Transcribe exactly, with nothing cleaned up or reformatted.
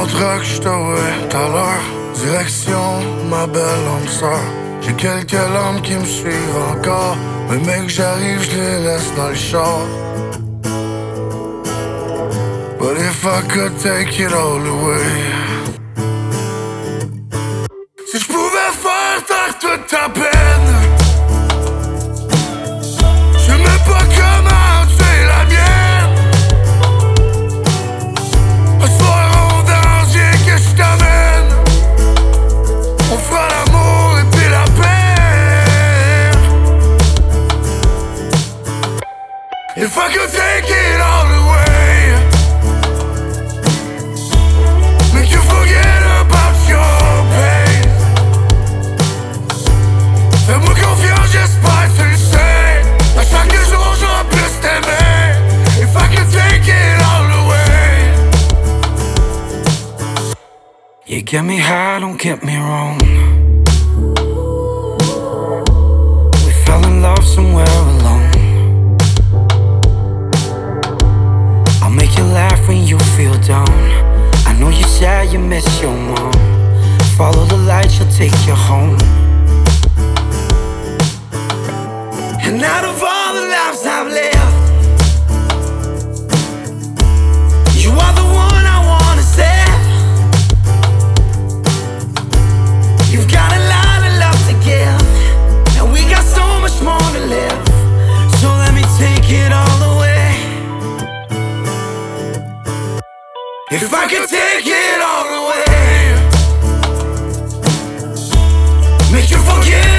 truck, j't'aurai tout à l'heure. Direction, ma belle âme sœur. J'ai quelques lames qui me suivent encore. Mais mec, j'arrive, j'les laisse dans le char. But if I could take it all away, si j'pouvais faire taire toute ta peine, je sais même pas comment c'est la mienne. Un soir on danse, viens que j't'amène. On fera l'amour et puis la paix. If I could take it all away, make you forget about your pain. Fais-moi confiance, j'espère que tu le sais. À chaque jour j'aurai plus t'aimer. If I could take it all away. You get me high, don't get me wrong. We fell in love somewhere alone. I'll make you laugh when you feel down. I know you sad, you miss your mom. Follow the light, she'll take you home. And out of all the lives I've lived, you are the one I wanna save. You've got a lot of love to give, and we got so much more to live. So let me take it all away. If I could take it all away, make you forget